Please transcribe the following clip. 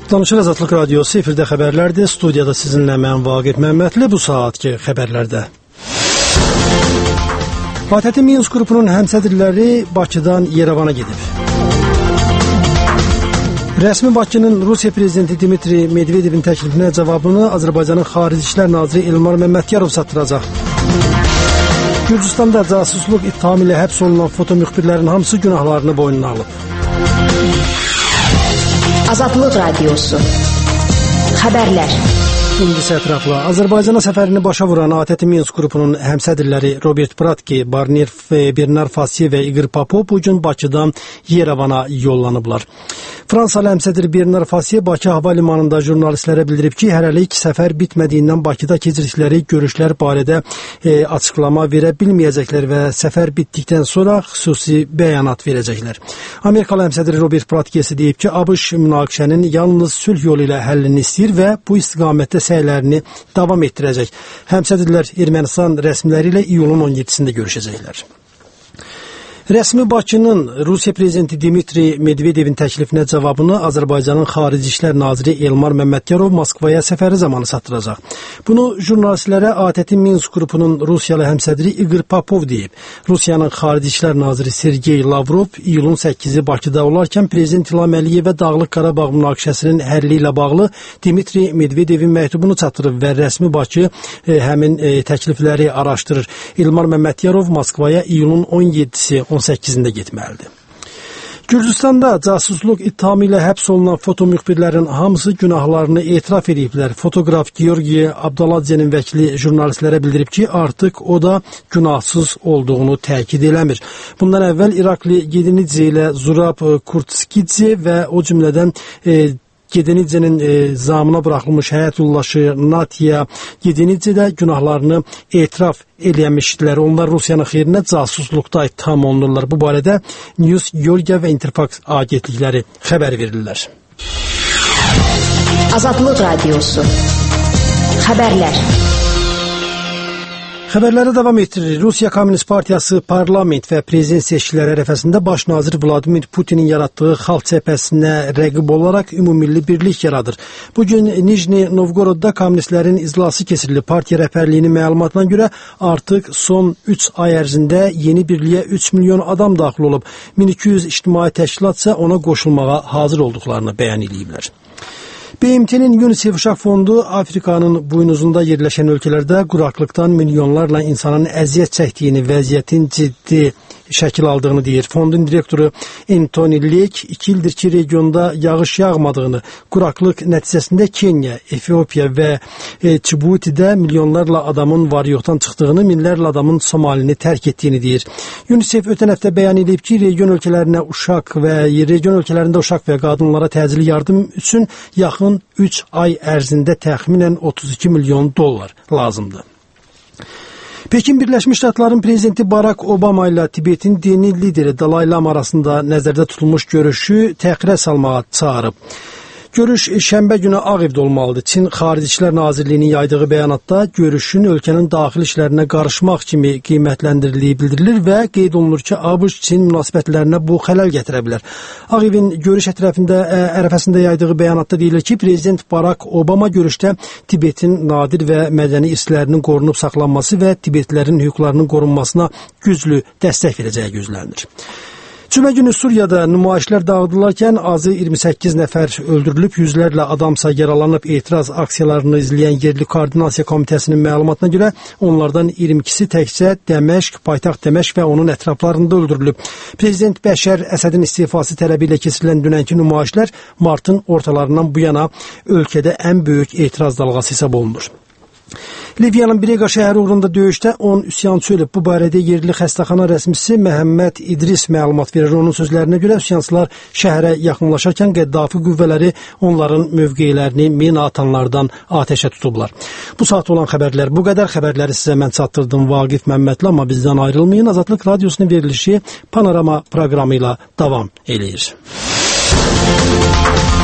Danışır Azadlıq Radiosu efirdə xəbərlərdir. Studiyada sizinlə mən Vaqif Məmmədli. Bu saatki xəbərlərdə. ATƏT Minsk qrupunun həmsədrləri Bakıdan Yerevana gedib. Rəsmi Bakının Rusiya prezidenti Dmitri Medvedevin təklifinə cavabını Azərbaycanın Xarici İşlər naziri Elmar Məmmədyanov çatdıracaq. Gürcüstanda casusluq ittihamı ilə həbs olunan fotomüxbirlərin hamısı günahlarını boynuna alıb. Azadlıq Radiosu. Xəbərlər. İndi ətraflı. Azərbaycana səfərini başa vuran ATƏT Minsk qrupunun həmsədrləri Robert Bratki, Bernard Fassier və Igor Popov bugün Bakıdan Yerevana yollanıblar. Fransalı həmsədr Bernard Fassier Bakı hava limanında jurnalistlərə bildirib ki, hələlik səfər bitmədiyindən Bakıda keçirdikləri görüşlər barədə açıqlama verə bilməyəcəklər və səfər bitdikdən sonra xüsusi bəyanat verəcəklər. Amerikalı həmsədr Robert Bratki isə deyib ki, ABŞ münaqişənin yalnız sülh yolu ilə həllini istəyir və bu istiqamətdə səylərini davam etdirəcək. Həmsədrlər Ermənistan rəsmiləri ilə iyulun 17-sində görüşəcəklər. Rəsmi Bakının Rusiya prezidenti Dmitri Medvedevin təklifinə cavabını Azərbaycanın Xarici İşlər naziri Elmar Məmmədyanov Moskvaya səfəri zamanı çatdıracaq. Bunu jurnalistlərə ATƏT Minsk qrupunun Rusiyalı həmsədri Igor Popov deyib. Rusiyanın Xarici İşlər naziri Sergey Lavrov iyulun 8-i Bakıda olarkən Prezident İlham Əliyevə Dağlıq Qarabağ münaqişəsinin həlli ilə bağlı Dmitri Medvedevin məktubunu çatdırıb və rəsmi Bakı həmin təklifləri araşdırır. Elmar Məmmədyanov Moskvaya iyulun 17-si 18-də getməlidir. Gürcüstanda casusluq ittihamı ilə həbs olunan fotomüxbirlərin hamısı günahlarını etiraf ediblər. Fotoqraf Georgi Abdaladzenin vəkili jurnalistlərə bildirib ki, artıq o da günahsız olduğunu təkid eləmir. Bundan əvvəl İrakli Gedinidze ilə Zurab Kurtskidze və o cümlədən Gedinidzenin zamına buraxılmış həyat yoldaşı Natya Gedinidze də günahlarını etiraf eləmişdilər. Onlar Rusiyanın xeyrinə casusluqda ittiham olunurlar. Bu barədə News Yolga və Interfax agentlikləri xəbər verirlər. Azadlıq Radiosu. Xəbərlər. Xəbərlərə davam etdirir. Rusiya Komünist Partiyası parlament və prezident seçkiləri ərəfəsində baş nazir Vladimir Putinin yaratdığı xalq cəbhəsinə rəqib olaraq ümumilli birlik yaradır. Bugün Nijni Novgorodda kommunistlərin iclası keçirilib. Partiya rəhbərliyinin məlumatına görə artıq son 3 ay ərzində yeni birliyə 3 milyon adam daxil olub. 1200 ictimai təşkilat isə ona qoşulmağa hazır olduqlarını bəyan ediblər. BMT-nin UNICEF Uşaq Fondu Afrikanın buynuzunda yerləşən ölkələrdə quraqlıqdan milyonlarla insanın əziyyət çəkdiyini, vəziyyətin ciddi şəkil aldığını deyir. Fondun direktoru Anthony Lake 2 ildir ki, regionda yağış yağmadığını, quraqlıq nəticəsində Kenya, Efiopiya və Cibutidə milyonlarla adamın var-yoxdan çıxdığını, minlərlə adamın Somalini tərk etdiyini deyir. UNICEF ötən həftə bəyan edib ki, region ölkələrində uşaq və qadınlara təcili yardım üçün yaxın 3 ay ərzində təxminən 32 milyon dollar lazımdır. Pekin Birləşmiş Ştatların prezidenti Barack Obama ilə Tibetin dini lideri Dalai Lama arasında nəzərdə tutulmuş görüşü təxirə salmağa çağırıb. Görüş şənbə günü Ağ Evdə olmalıdır. Çin Xarici İşlər Nazirliyinin yaydığı bəyanatda görüşün ölkənin daxili işlərinə qarışmaq kimi qiymətləndirildiyi bildirilir və qeyd olunur ki, ABŞ-Çin münasibətlərinə bu xələl gətirə bilər. Ağ Evin görüş ərəfəsində yaydığı bəyanatda deyilir ki, Prezident Barack Obama görüşdə Tibetin nadir və mədəni irslərinin qorunub saxlanması və Tibetlilərin hüquqlarının qorunmasına güclü dəstək verəcəyi gözlənilir. Cümə günü Suriyada nümayişlər dağıdılarkən azı 28 nəfər öldürülüb, yüzlərlə adamsa yaralanıb. Etiraz aksiyalarını izləyən Yerli Koordinasiya Komitəsinin məlumatına görə onlardan 22-si təkcə Dəməşq, paytaxt Dəməşq və onun ətraflarında öldürülüb. Prezident Bəşər Əsədin istifası tələbi ilə keçirilən dünənki nümayişlər martın ortalarından bu yana ölkədə ən böyük etiraz dalğası hesab olunur. Liviyanın Brega şəhəri uğrunda döyüşdə 10 üsyançı ölüb. Bu barədə yerli xəstəxana rəsmisi Məhəmməd İdris məlumat verir. Onun sözlərinə görə üsyançılar şəhərə yaxınlaşarkən Qəddafi qüvvələri onların mövqelərini mina atanlardan atəşə tutublar. Bu saat olan xəbərlər bu qədər. Xəbərləri sizə mən çatdırdım Vaqif Məmmədli, amma bizdən ayrılmayın. Azadlıq Radiosunun verilişi Panorama proqramı ilə davam eləyir.